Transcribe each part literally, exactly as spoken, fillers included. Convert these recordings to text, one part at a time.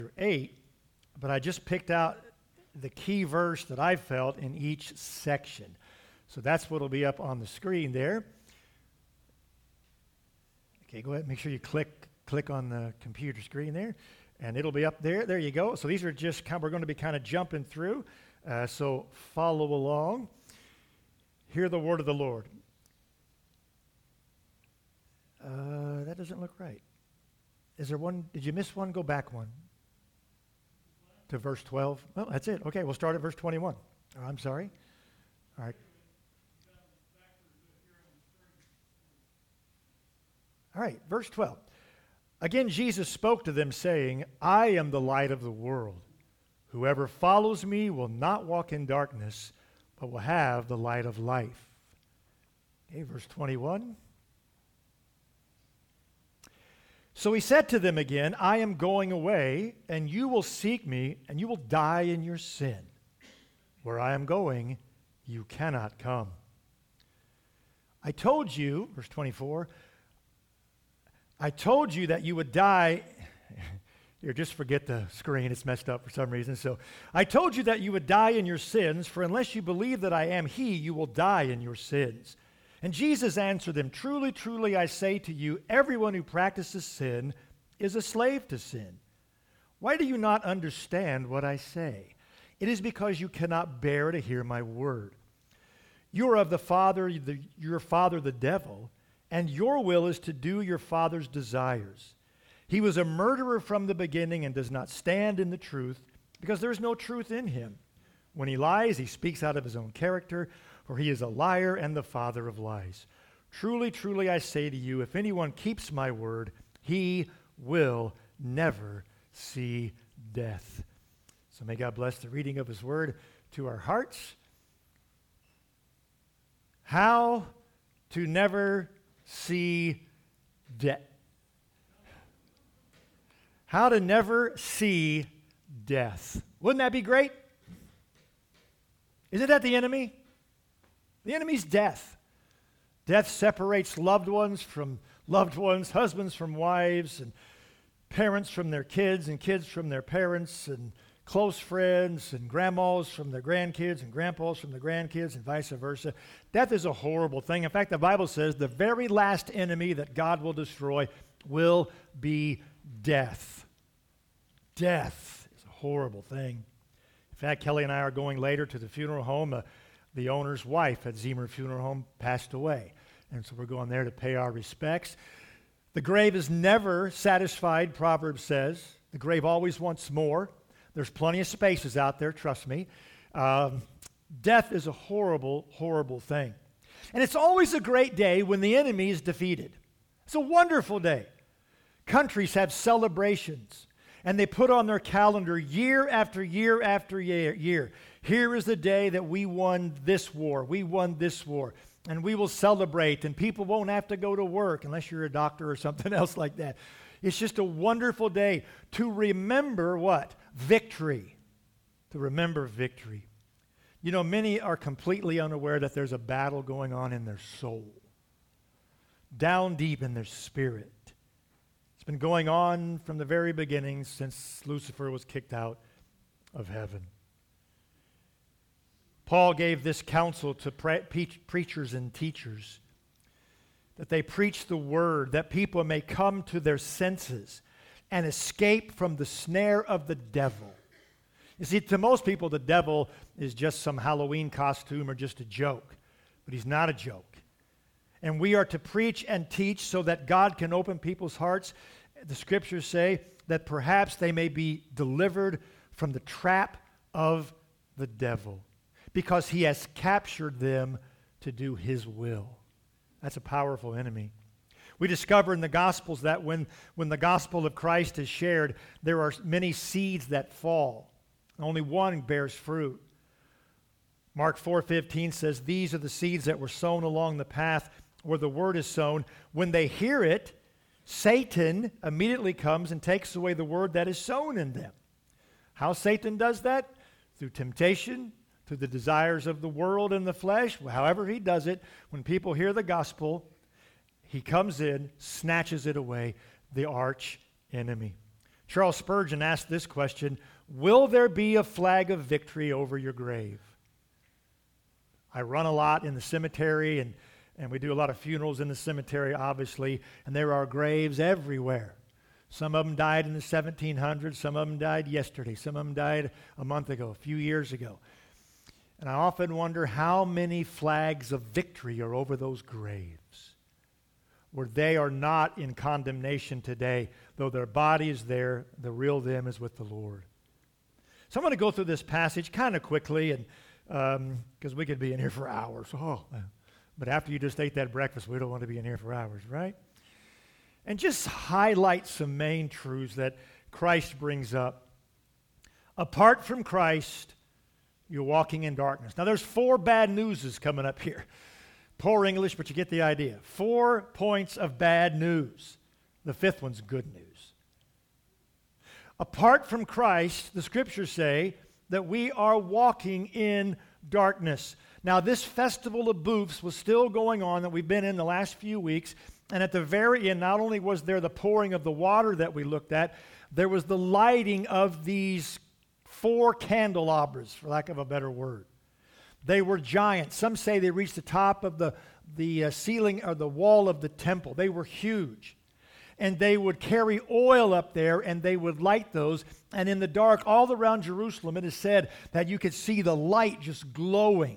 eight, but I just picked out the key verse that I felt in each section. So that's what will be up on the screen there. Okay, go ahead and make sure you click click on the computer screen there, and it'll be up there. There you go. So these are just kind of, we're going to be kind of jumping through. Uh, so follow along. Hear the word of the Lord. Uh, that doesn't look right. Is there one? Did you miss one? Go back one. To verse twelve. Well, that's it. Okay, we'll start at verse twenty-one. Oh, I'm sorry. All right. All right, verse twelve. Again, Jesus spoke to them, saying, I am the light of the world. Whoever follows me will not walk in darkness, but will have the light of life. Okay, verse twenty-one. So he said to them again, I am going away, and you will seek me, and you will die in your sin. Where I am going, you cannot come. I told you, verse twenty-four, I told you that you would die. Here, just forget the screen. It's messed up for some reason. So I told you that you would die in your sins, for unless you believe that I am he, you will die in your sins. And Jesus answered them, Truly, truly, I say to you, everyone who practices sin is a slave to sin. Why do you not understand what I say? It is because you cannot bear to hear my word. You are of the father, the, your father the devil, and your will is to do your father's desires. He was a murderer from the beginning and does not stand in the truth, because there is no truth in him. When he lies, he speaks out of his own character, for he is a liar and the father of lies. Truly, truly, I say to you, if anyone keeps my word, he will never see death. So may God bless the reading of his word to our hearts. How to never see death. How to never see death. Wouldn't that be great? Isn't that the enemy? The enemy's death. Death separates loved ones from loved ones, husbands from wives, and parents from their kids, and kids from their parents, and close friends, and grandmas from their grandkids, and grandpas from their grandkids, and vice versa. Death is a horrible thing. In fact, the Bible says the very last enemy that God will destroy will be death. Death is a horrible thing. In fact, Kelly and I are going later to the funeral home. Uh, the owner's wife at Zemer Funeral Home passed away. And so we're going there to pay our respects. The grave is never satisfied, Proverbs says. The grave always wants more. There's plenty of spaces out there, trust me. Um, death is a horrible, horrible thing. And it's always a great day when the enemy is defeated. It's a wonderful day. Countries have celebrations, and they put on their calendar year after year after year. year. Here is the day that we won this war. We won this war. And we will celebrate, and people won't have to go to work unless you're a doctor or something else like that. It's just a wonderful day to remember what? Victory. To remember victory. You know, many are completely unaware that there's a battle going on in their soul, down deep in their spirit. It's been going on from the very beginning since Lucifer was kicked out of heaven. Paul gave this counsel to pre- pre- preachers and teachers, that they preach the word, that people may come to their senses and escape from the snare of the devil. You see, to most people, the devil is just some Halloween costume or just a joke, but he's not a joke. And we are to preach and teach so that God can open people's hearts. The scriptures say that perhaps they may be delivered from the trap of the devil, because he has captured them to do his will. That's a powerful enemy. We discover in the Gospels that when, when the gospel of Christ is shared, there are many seeds that fall. Only one bears fruit. Mark four fifteen says, these are the seeds that were sown along the path where the word is sown. When they hear it, Satan immediately comes and takes away the word that is sown in them. How Satan does that? Through temptation, through the desires of the world and the flesh. However he does it, when people hear the gospel, he comes in, snatches it away, the arch enemy. Charles Spurgeon asked this question: will there be a flag of victory over your grave? I run a lot in the cemetery, and, and we do a lot of funerals in the cemetery, obviously, and there are graves everywhere. Some of them died in the seventeen hundreds, some of them died yesterday, some of them died a month ago, a few years ago. And I often wonder how many flags of victory are over those graves, where they are not in condemnation today, though their body is there, the real them is with the Lord. So I'm going to go through this passage kind of quickly, and because um, we could be in here for hours. Oh, but after you just ate that breakfast, we don't want to be in here for hours, right? And just highlight some main truths that Christ brings up. Apart from Christ, you're walking in darkness. Now, there's four bad newses coming up here. Poor English, but you get the idea. Four points of bad news. The fifth one's good news. Apart from Christ, the scriptures say that we are walking in darkness. Now, this festival of booths was still going on that we've been in the last few weeks. And at the very end, not only was there the pouring of the water that we looked at, there was the lighting of these four candelabras, for lack of a better word. They were giant. Some say they reached the top of the, the uh, ceiling or the wall of the temple. They were huge. And they would carry oil up there, and they would light those. And in the dark, all around Jerusalem, it is said that you could see the light just glowing.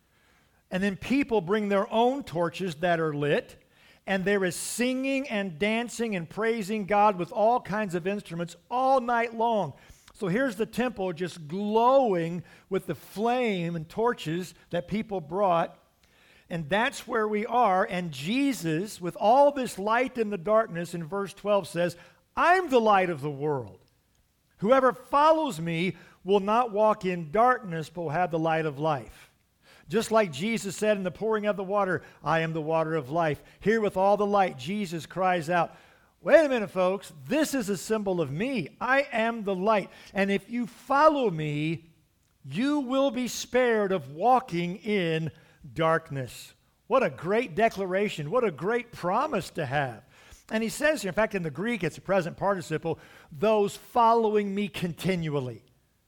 And then people bring their own torches that are lit, and there is singing and dancing and praising God with all kinds of instruments all night long. So here's the temple just glowing with the flame and torches that people brought. And that's where we are. And Jesus, with all this light in the darkness, in verse twelve says, I'm the light of the world. Whoever follows me will not walk in darkness, but will have the light of life. Just like Jesus said in the pouring of the water, I am the water of life. Here with all the light, Jesus cries out, wait a minute, folks, this is a symbol of me. I am the light. And if you follow me, you will be spared of walking in darkness. What a great declaration. What a great promise to have. And he says here, in fact, in the Greek, it's a present participle, those following me continually.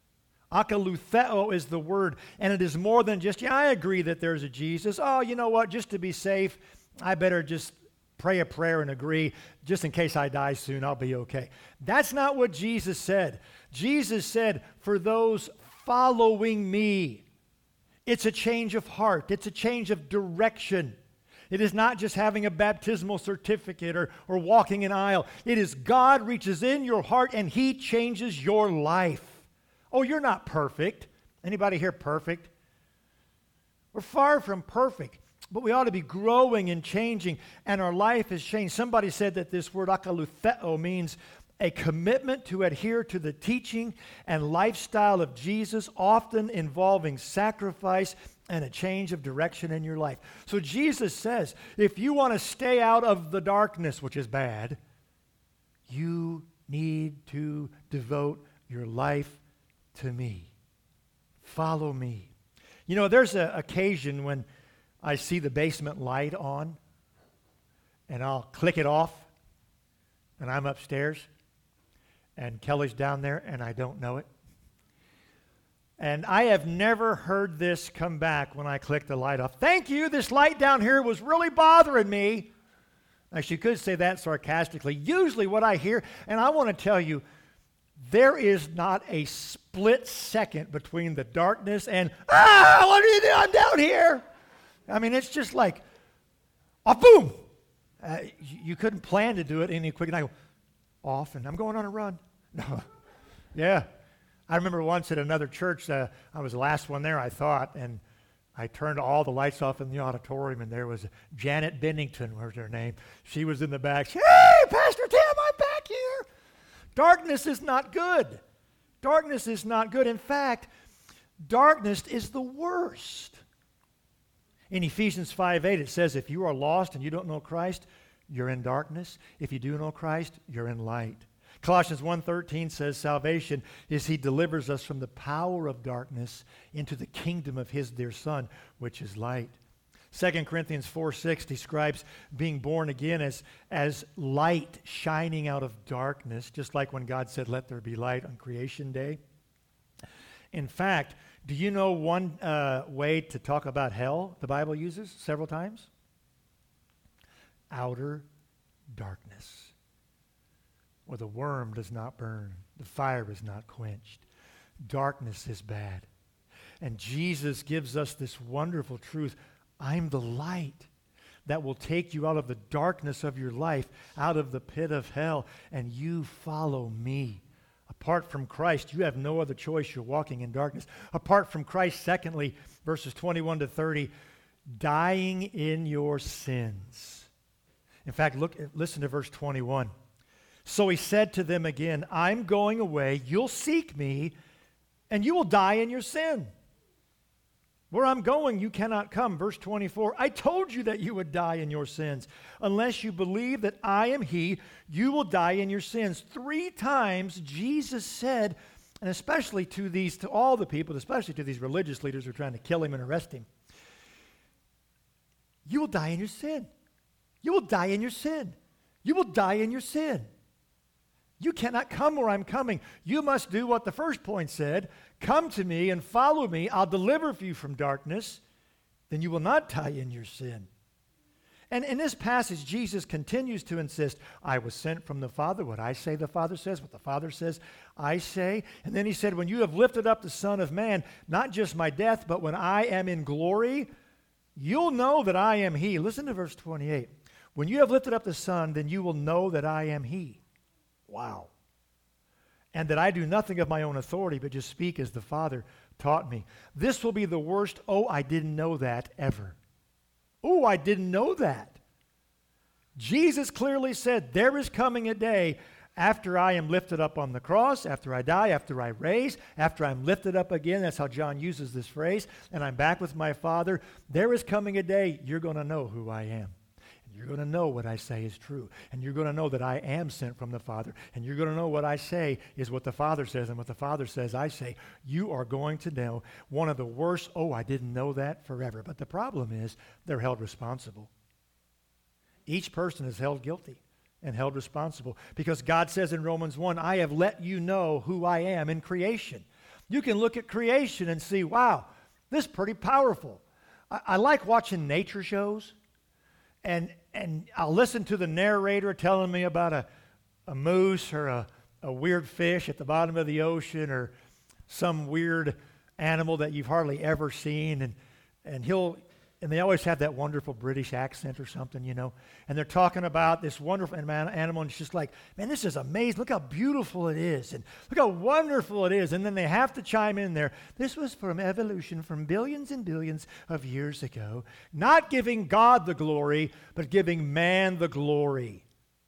Akalutheo is the word, and it is more than just, yeah, I agree that there's a Jesus. Oh, you know what, just to be safe, I better just pray a prayer and agree. Just in case I die soon, I'll be okay. That's not what Jesus said. Jesus said, for those following me. It's a change of heart. It's a change of direction. It is not just having a baptismal certificate or, or walking an aisle. It is God reaches in your heart and he changes your life. Oh, you're not perfect. Anybody here perfect? We're far from perfect, but we ought to be growing and changing, and our life has changed. Somebody said that this word akalutheo means a commitment to adhere to the teaching and lifestyle of Jesus, often involving sacrifice and a change of direction in your life. So Jesus says, if you want to stay out of the darkness, which is bad, you need to devote your life to me. Follow me. You know, there's an occasion when I see the basement light on, and I'll click it off, and I'm upstairs, and Kelly's down there, and I don't know it. And I have never heard this come back when I click the light off. Thank you, this light down here was really bothering me. Now, she could say that sarcastically. Usually what I hear, and I want to tell you, there is not a split second between the darkness and, ah, what are you doing? I'm down here. I mean, it's just like, oh, boom. Uh, you, you couldn't plan to do it any quicker. And I go, off, and I'm going on a run. No. Yeah. I remember once at another church, uh, I was the last one there, I thought, and I turned all the lights off in the auditorium, and there was Janet Bennington, was her name. She was in the back. She, hey, Pastor Tim, I'm back here. Darkness is not good. Darkness is not good. In fact, darkness is the worst. In Ephesians five eight, it says, if you are lost and you don't know Christ, you're in darkness. If you do know Christ, you're in light. Colossians one thirteen says, salvation is he delivers us from the power of darkness into the kingdom of his dear Son, which is light. Second Corinthians four six describes being born again as, as light shining out of darkness, just like when God said, let there be light on creation day. In fact, do you know one uh, way to talk about hell the Bible uses several times? Outer darkness, where the worm does not burn, the fire is not quenched. Darkness is bad. And Jesus gives us this wonderful truth. I'm the light that will take you out of the darkness of your life, out of the pit of hell, and you follow me. Apart from Christ, you have no other choice. You're walking in darkness. Apart from Christ, secondly, verses twenty-one to thirty, dying in your sins. In fact, look, listen to verse twenty-one. So he said to them again, I'm going away. You'll seek me, and you will die in your sin. Where I'm going, you cannot come. Verse twenty-four, I told you that you would die in your sins. Unless you believe that I am he, you will die in your sins. Three times Jesus said, and especially to these, to all the people, especially to these religious leaders who are trying to kill him and arrest him, you will die in your sin. You will die in your sin. You will die in your sin. You cannot come where I'm coming. You must do what the first point said. Come to me and follow me. I'll deliver you from darkness. Then you will not die in your sin. And in this passage, Jesus continues to insist, I was sent from the Father. What I say, the Father says. What the Father says, I say. And then he said, when you have lifted up the Son of Man, not just my death, but when I am in glory, you'll know that I am he. Listen to verse twenty-eight. When you have lifted up the Son, then you will know that I am he. Wow. And that I do nothing of my own authority, but just speak as the Father taught me. This will be the worst, oh, I didn't know that, ever. Oh, I didn't know that. Jesus clearly said, there is coming a day after I am lifted up on the cross, after I die, after I raise, after I'm lifted up again. That's how John uses this phrase. And I'm back with my Father. There is coming a day you're going to know who I am. You're going to know what I say is true. And you're going to know that I am sent from the Father. And you're going to know what I say is what the Father says. And what the Father says, I say. You are going to know one of the worst, oh, I didn't know that, forever. But the problem is they're held responsible. Each person is held guilty and held responsible. Because God says in Romans one, I have let you know who I am in creation. You can look at creation and see, wow, this is pretty powerful. I, I like watching nature shows. And and I'll listen to the narrator telling me about a, a moose or a, a weird fish at the bottom of the ocean or some weird animal that you've hardly ever seen. And, and he'll and they always have that wonderful British accent or something, you know. And they're talking about this wonderful animal, and it's just like, man, this is amazing. Look how beautiful it is, and look how wonderful it is. And then they have to chime in there. This was from evolution from billions and billions of years ago, not giving God the glory, but giving man the glory.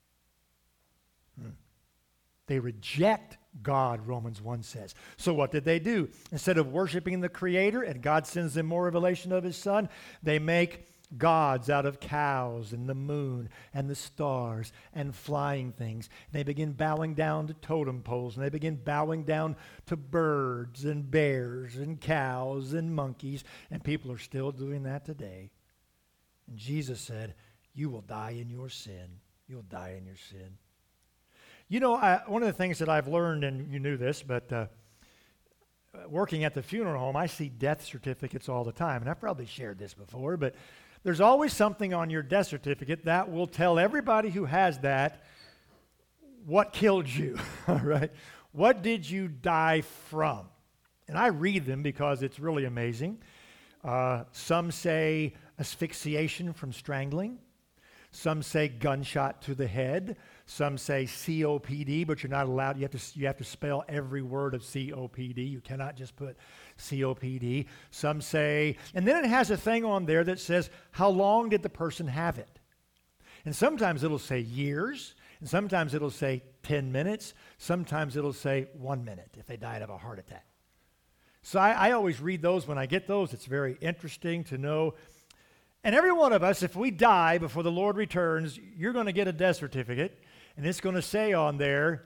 Hmm. They reject God, Romans one says. So what did they do? Instead of worshiping the Creator, and God sends them more revelation of His Son, they make gods out of cows and the moon and the stars and flying things. They begin bowing down to totem poles, and they begin bowing down to birds and bears and cows and monkeys, and people are still doing that today. And Jesus said, you will die in your sin. You'll die in your sin. You know, I, one of the things that I've learned, and you knew this, but uh, working at the funeral home, I see death certificates all the time. And I've probably shared this before, but there's always something on your death certificate that will tell everybody who has that what killed you, all right? What did you die from? And I read them because it's really amazing. Uh, some say asphyxiation from strangling. Some say gunshot to the head. Some say C O P D, but you're not allowed. You have to you have to spell every word of C O P D. You cannot just put C O P D. Some say, and then it has a thing on there that says, how long did the person have it? And sometimes it'll say years, and sometimes it'll say ten minutes. Sometimes it'll say one minute if they died of a heart attack. So I, I always read those when I get those. It's very interesting to know. And every one of us, if we die before the Lord returns, you're going to get a death certificate. And it's going to say on there,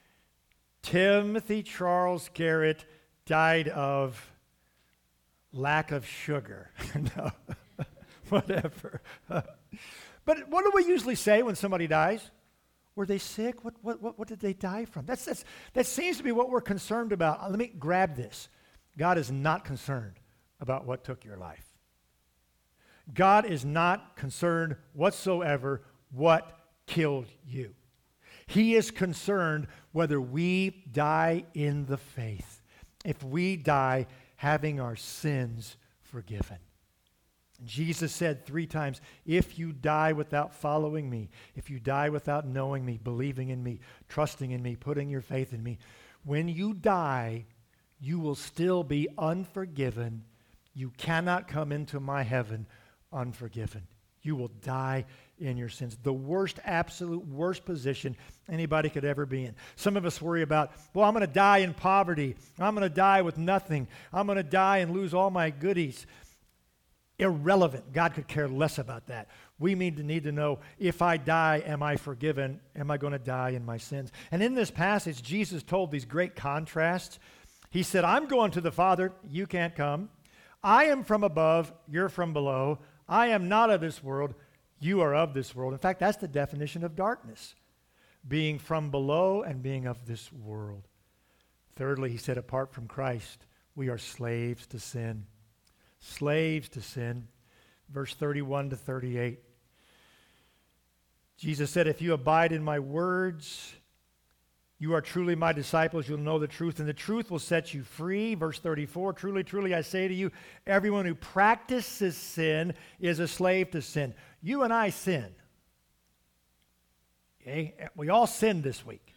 Timothy Charles Garrett died of lack of sugar. No. whatever. But what do we usually say when somebody dies? Were they sick? What, what, what, what did they die from? That's, that's, that seems to be what we're concerned about. Uh, Let me grab this. God is not concerned about what took your life. God is not concerned whatsoever what killed you. He is concerned whether we die in the faith, if we die having our sins forgiven. Jesus said three times, if you die without following me, if you die without knowing me, believing in me, trusting in me, putting your faith in me, when you die, you will still be unforgiven. You cannot come into my heaven unforgiven. You will die in your sins. The worst, absolute worst position anybody could ever be in. Some of us worry about, well, I'm going to die in poverty. I'm going to die with nothing. I'm going to die and lose all my goodies. Irrelevant. God could care less about that. We need to need to know, if I die, am I forgiven? Am I going to die in my sins? And in this passage, Jesus told these great contrasts. He said, I'm going to the Father. You can't come. I am from above. You're from below. I am not of this world. You are of this world. In fact, that's the definition of darkness, being from below and being of this world. Thirdly, he said, apart from Christ, we are slaves to sin. Slaves to sin. Verse thirty-one to thirty-eight. Jesus said, if you abide in my words, you are truly my disciples. You'll know the truth, and the truth will set you free. Verse thirty-four, truly, truly, I say to you, everyone who practices sin is a slave to sin. You and I sin. Okay? We all sinned this week.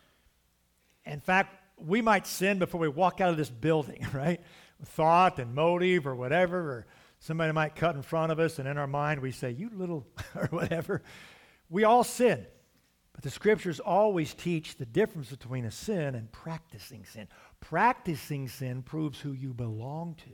In fact, we might sin before we walk out of this building, right? Thought and motive or whatever, or somebody might cut in front of us, and in our mind we say, you little, or whatever. We all sin. But the scriptures always teach the difference between a sin and practicing sin. Practicing sin proves who you belong to.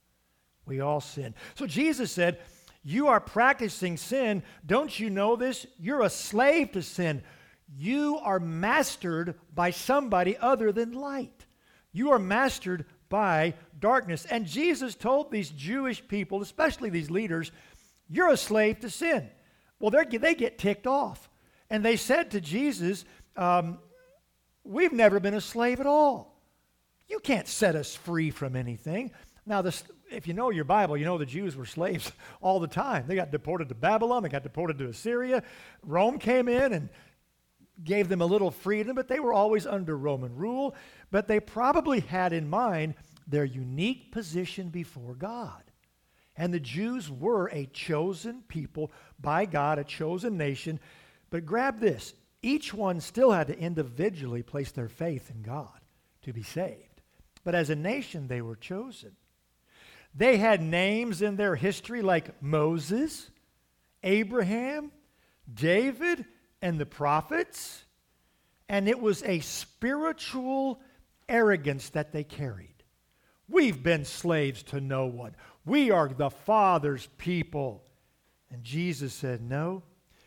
We all sin. So Jesus said, you are practicing sin. Don't you know this? You're a slave to sin. You are mastered by somebody other than light. You are mastered by darkness. And Jesus told these Jewish people, especially these leaders, you're a slave to sin. Well, they get ticked off. And they said to Jesus, um, we've never been a slave at all. You can't set us free from anything. Now, this, if you know your Bible, you know the Jews were slaves all the time. They got deported to Babylon. They got deported to Assyria. Rome came in and gave them a little freedom, but they were always under Roman rule. But they probably had in mind their unique position before God. And the Jews were a chosen people by God, a chosen nation. But grab this, each one still had to individually place their faith in God to be saved. But as a nation, they were chosen. They had names in their history like Moses, Abraham, David, and the prophets. And it was a spiritual arrogance that they carried. We've been slaves to no one. We are the Father's people. And Jesus said, no,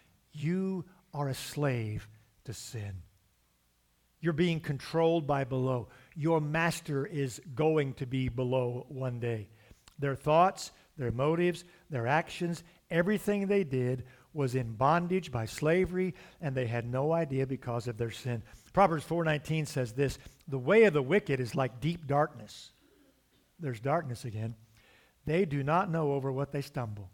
you are a slave to sin. You're being controlled by below. Your master is going to be below one day. Their thoughts, their motives, their actions, everything they did was in bondage by slavery, and they had no idea because of their sin. Proverbs four nineteen says this, the way of the wicked is like deep darkness. There's darkness again. They do not know over what they stumble.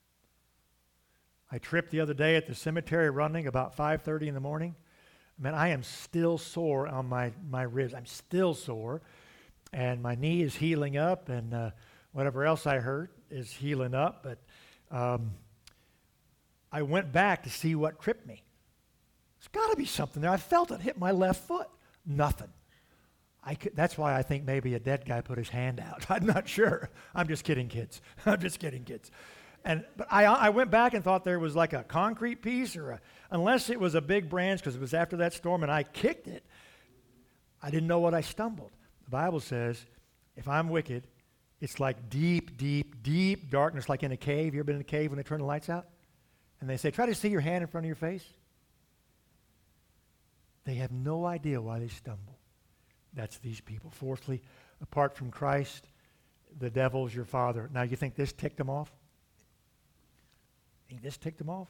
I tripped the other day at the cemetery running about five thirty in the morning. Man, I am still sore on my, my ribs. I'm still sore. And my knee is healing up, and uh, whatever else I hurt is healing up. But um, I went back to see what tripped me. There's got to be something there. I felt it hit my left foot. Nothing. I could, that's why I think maybe a dead guy put his hand out. I'm not sure. I'm just kidding, kids. I'm just kidding, kids. And but I I went back and thought there was like a concrete piece, or a, unless it was a big branch, because it was after that storm and I kicked it. I didn't know what I stumbled. The Bible says, if I'm wicked, it's like deep, deep, deep darkness, like in a cave. You ever been in a cave when they turn the lights out? And they say, try to see your hand in front of your face. They have no idea why they stumble. That's these people. Fourthly, apart from Christ, the devil's your father. Now, you think this ticked them off? Think this ticked him off?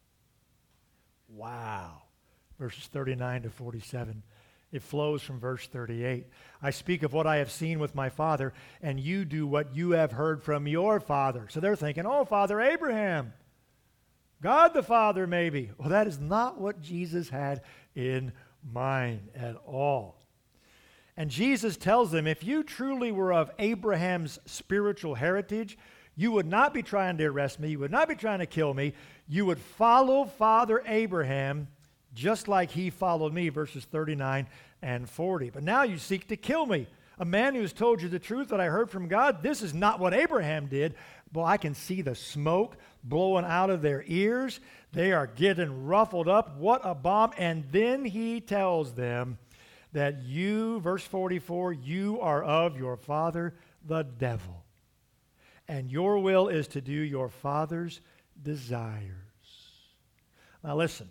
Wow. Verses thirty-nine to forty-seven. It flows from verse thirty-eight. I speak of what I have seen with my father, and you do what you have heard from your father. So they're thinking, oh, Father Abraham, God the Father maybe. Well, that is not what Jesus had in mind at all. And Jesus tells them, if you truly were of Abraham's spiritual heritage, you would not be trying to arrest me. You would not be trying to kill me. You would follow Father Abraham just like he followed me, verses thirty-nine and forty. But now you seek to kill me, a man who has told you the truth that I heard from God. This is not what Abraham did. Boy, I can see the smoke blowing out of their ears. They are getting ruffled up. What a bomb. And then he tells them that you, verse forty-four, you are of your father, the devil. And your will is to do your father's desires. Now listen.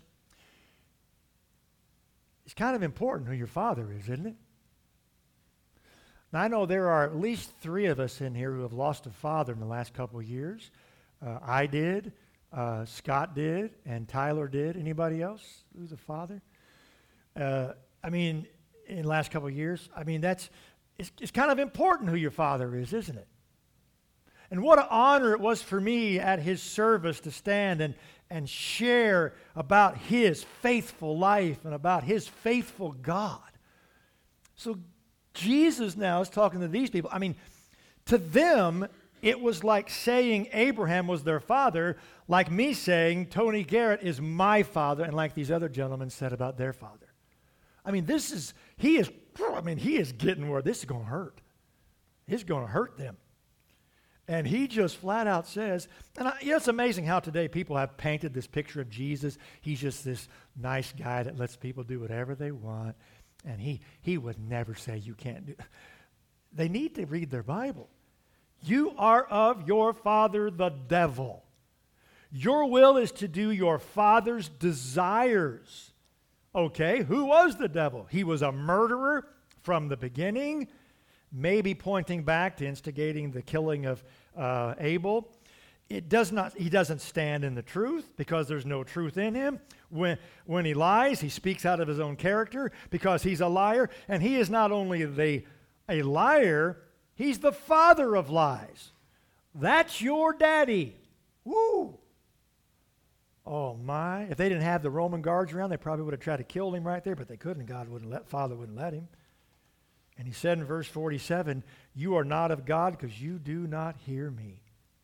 It's kind of important who your father is, isn't it? Now, I know there are at least three of us in here who have lost a father in the last couple of years. Uh, I did, uh, Scott did, and Tyler did. Anybody else who's a father? Uh, I mean, in the last couple of years, I mean, that's it's, it's kind of important who your father is, isn't it? And what an honor it was for me at his service to stand and, and share about his faithful life and about his faithful God. So Jesus now is talking to these people. I mean, to them, it was like saying Abraham was their father, like me saying Tony Garrett is my father, and like these other gentlemen said about their father. I mean, this is, he is, I mean, he is getting where this is going to hurt. It's going to hurt them. And he just flat out says, and I, you know, it's amazing how today people have painted this picture of Jesus. He's just this nice guy that lets people do whatever they want. And he, he would never say you can't do. They need to read their Bible. You are of your father, the devil. Your will is to do your father's desires. Okay, who was the devil? He was a murderer from the beginning, maybe pointing back to instigating the killing of uh, Abel. It does not, he doesn't stand in the truth because there's no truth in him. When, when he lies, he speaks out of his own character because he's a liar. And he is not only the, a liar, he's the father of lies. That's your daddy. Woo! Oh my. If they didn't have the Roman guards around, they probably would have tried to kill him right there, but they couldn't. God wouldn't let, Father wouldn't let him. And he said in verse forty-seven, you are not of God because you do not hear me.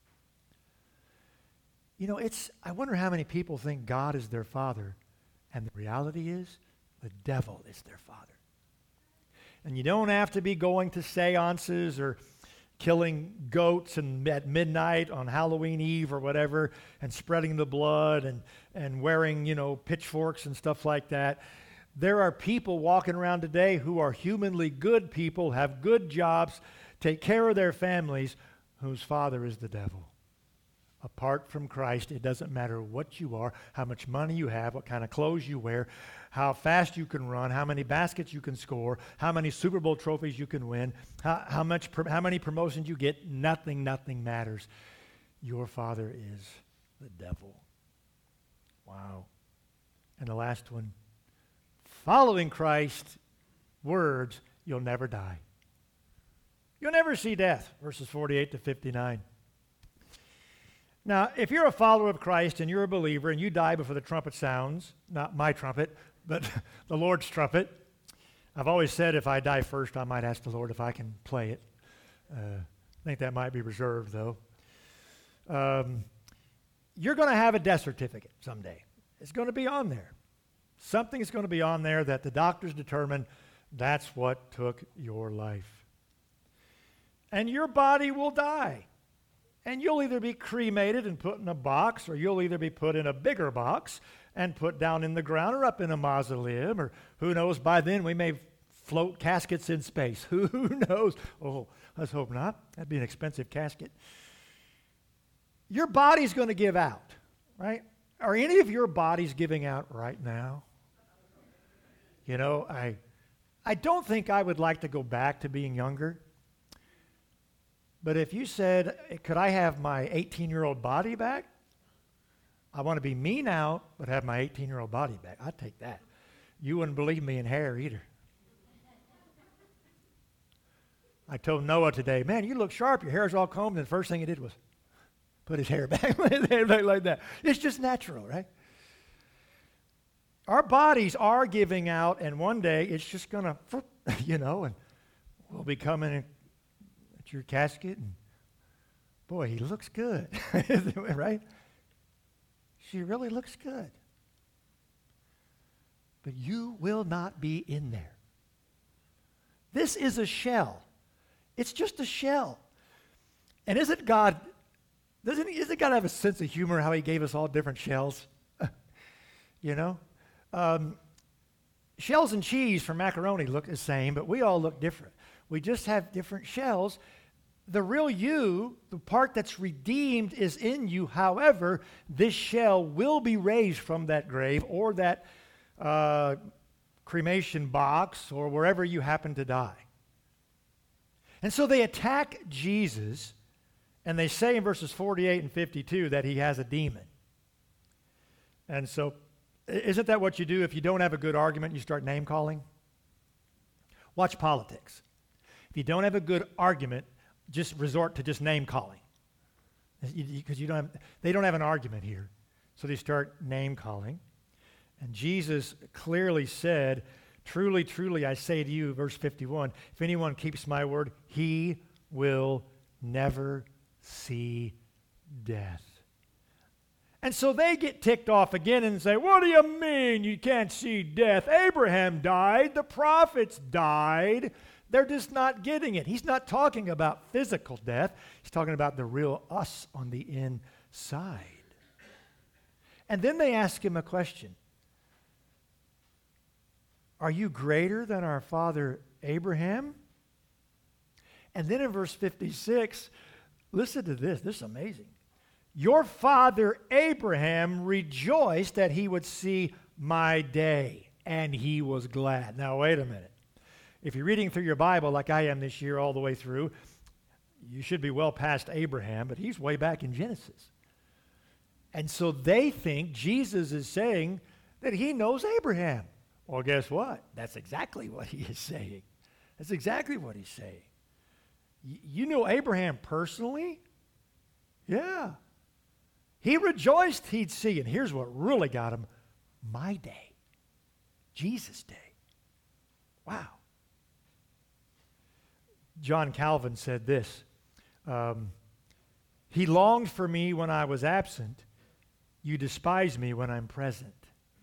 You know, it's, I wonder how many people think God is their father, and the reality is the devil is their father. And you don't have to be going to seances or killing goats and at midnight on Halloween Eve or whatever and spreading the blood and, and wearing, you know, pitchforks and stuff like that. There are people walking around today who are humanly good people, have good jobs, take care of their families, whose father is the devil. Apart from Christ, it doesn't matter what you are, how much money you have, what kind of clothes you wear, how fast you can run, how many baskets you can score, how many Super Bowl trophies you can win, how, how much, how many promotions you get. Nothing, nothing matters. Your father is the devil. Wow. And the last one. Following Christ's words, you'll never die. You'll never see death, verses forty-eight to fifty-nine. Now, if you're a follower of Christ and you're a believer and you die before the trumpet sounds, not my trumpet, but the Lord's trumpet, I've always said if I die first, I might ask the Lord if I can play it. Uh, I think that might be reserved, though. Um, you're going to have a death certificate someday. It's going to be on there. Something is going to be on there that the doctors determine that's what took your life. And your body will die. And you'll either be cremated and put in a box, or you'll either be put in a bigger box and put down in the ground or up in a mausoleum, or who knows, by then we may float caskets in space. Who knows? Oh, let's hope not. That'd be an expensive casket. Your body's going to give out, right? Are any of your bodies giving out right now? You know, I, I don't think I would like to go back to being younger. But if you said, could I have my eighteen-year-old body back? I want to be me now, but have my eighteen-year-old body back. I'd take that. You wouldn't believe me in hair either. I told Noah today, man, you look sharp. Your hair's all combed. And the first thing he did was put his hair back like that. It's just natural, right? Our bodies are giving out, and one day it's just going to, you know, and we'll be coming at your casket, and boy, he looks good, right? She really looks good. But you will not be in there. This is a shell. It's just a shell. And isn't God, doesn't he, isn't God have a sense of humor how he gave us all different shells? You know? Um, shells and cheese for macaroni look the same, but we all look different. We just have different shells. The real you, the part that's redeemed, is in you. However, this shell will be raised from that grave or that uh, cremation box or wherever you happen to die. And so they attack Jesus, and they say in verses forty-eight and fifty-two that he has a demon. And so, isn't that what you do if you don't have a good argument, you start name-calling? Watch politics. If you don't have a good argument, just resort to just name-calling. Because you don't have, they don't have an argument here. So they start name-calling. And Jesus clearly said, truly, truly, I say to you, verse fifty-one, if anyone keeps my word, he will never see death. And so they get ticked off again and say, what do you mean you can't see death? Abraham died. The prophets died. They're just not getting it. He's not talking about physical death. He's talking about the real us on the inside. And then they ask him a question. Are you greater than our father Abraham? And then in verse fifty-six, listen to this. This is amazing. Your father Abraham rejoiced that he would see my day, and he was glad. Now, wait a minute. If you're reading through your Bible like I am this year all the way through, you should be well past Abraham, but he's way back in Genesis. And so they think Jesus is saying that he knows Abraham. Well, guess what? That's exactly what he is saying. That's exactly what he's saying. Y- you know Abraham personally? Yeah. He rejoiced he'd see, and here's what really got him, my day, Jesus' day. Wow. John Calvin said this, um, he longed for me when I was absent. You despise me when I'm present.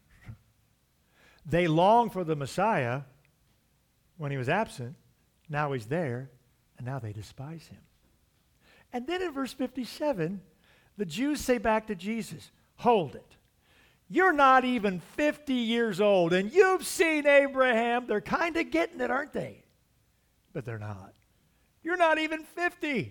They long for the Messiah when he was absent. Now he's there, and now they despise him. And then in verse fifty-seven, the Jews say back to Jesus, hold it. You're not even fifty years old, and you've seen Abraham. They're kind of getting it, aren't they? But they're not. You're not even fifty.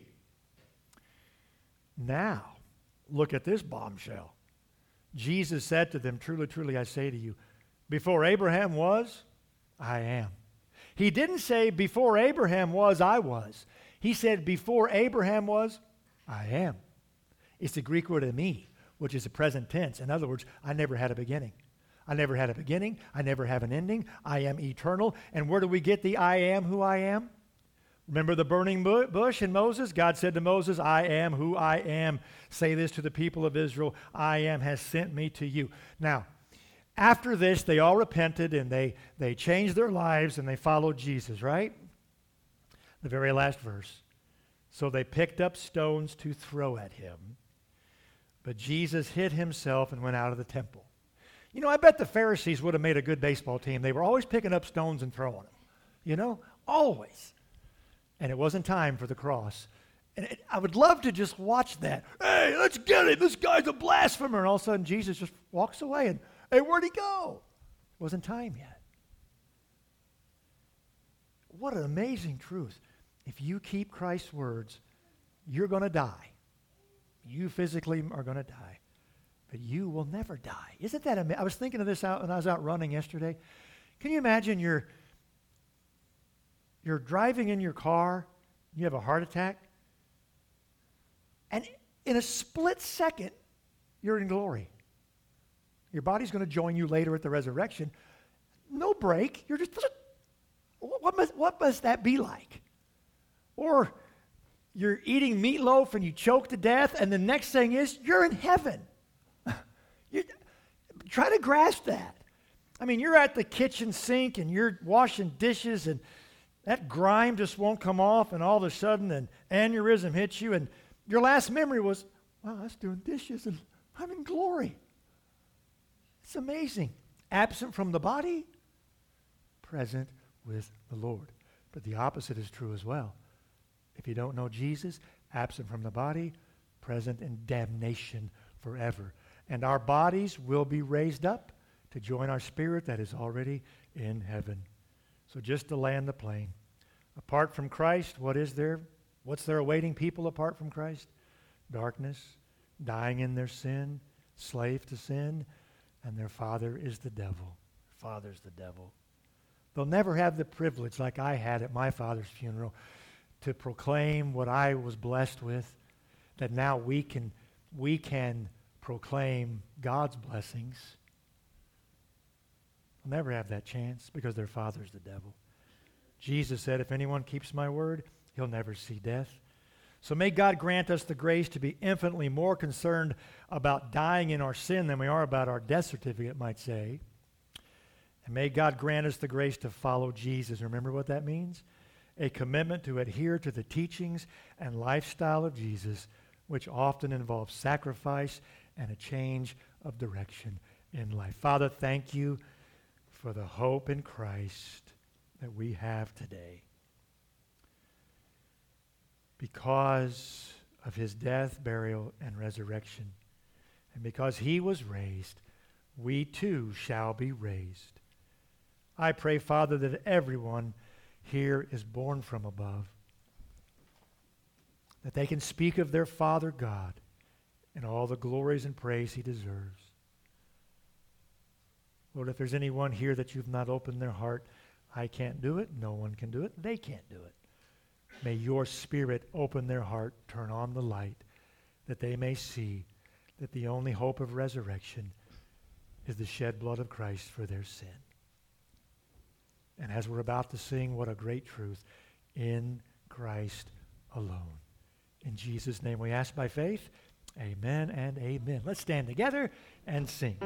Now, look at this bombshell. Jesus said to them, truly, truly, I say to you, before Abraham was, I am. He didn't say, before Abraham was, I was. He said, before Abraham was, I am. It's the Greek word "emi," which is a present tense. In other words, I never had a beginning. I never had a beginning. I never have an ending. I am eternal. And where do we get the I am who I am? Remember the burning bush in Moses? God said to Moses, I am who I am. Say this to the people of Israel, I am has sent me to you. Now, after this, they all repented and they, they changed their lives and they followed Jesus, right? The very last verse. So they picked up stones to throw at him. But Jesus hid himself and went out of the temple. You know, I bet the Pharisees would have made a good baseball team. They were always picking up stones and throwing them. You know, always. And it wasn't time for the cross. And it, I would love to just watch that. Hey, let's get it. This guy's a blasphemer. And all of a sudden, Jesus just walks away and, hey, where'd he go? It wasn't time yet. What an amazing truth. If you keep Christ's words, you're going to die. You physically are going to die. But you will never die. Isn't that amazing? I was thinking of this out when I was out running yesterday. Can you imagine you're, you're driving in your car, you have a heart attack, and in a split second, you're in glory. Your body's going to join you later at the resurrection. No break. You're just, what must, what must that be like? Or you're eating meatloaf and you choke to death, and the next thing is you're in heaven. You, try to grasp that. I mean, you're at the kitchen sink and you're washing dishes, and that grime just won't come off, and all of a sudden an aneurysm hits you, and your last memory was, wow, I was doing dishes and I'm in glory. It's amazing. Absent from the body, present with the Lord. But the opposite is true as well. If you don't know Jesus, absent from the body, present in damnation forever. And our bodies will be raised up to join our spirit that is already in heaven. So just to land the plane. Apart from Christ, what is there? What's there awaiting people apart from Christ? Darkness, dying in their sin, slave to sin, and their father is the devil. Father's the devil. They'll never have the privilege like I had at my father's funeral to proclaim what I was blessed with, that now we can, we can proclaim God's blessings. They'll never have that chance because their father's the devil. Jesus said, if anyone keeps my word, he'll never see death. So may God grant us the grace to be infinitely more concerned about dying in our sin than we are about our death certificate, might say. And may God grant us the grace to follow Jesus. Remember what that means? A commitment to adhere to the teachings and lifestyle of Jesus, which often involves sacrifice and a change of direction in life. Father, thank you for the hope in Christ that we have today. Because of his death, burial, and resurrection, and because he was raised, we too shall be raised. I pray, Father, that everyone here is born from above, that they can speak of their Father God and all the glories and praise he deserves. Lord, if there's anyone here that you've not opened their heart, I can't do it, no one can do it, they can't do it. May your Spirit open their heart, turn on the light, that they may see that the only hope of resurrection is the shed blood of Christ for their sin. And as we're about to sing, what a great truth, in Christ alone. In Jesus' name we ask by faith, amen and amen. Let's stand together and sing.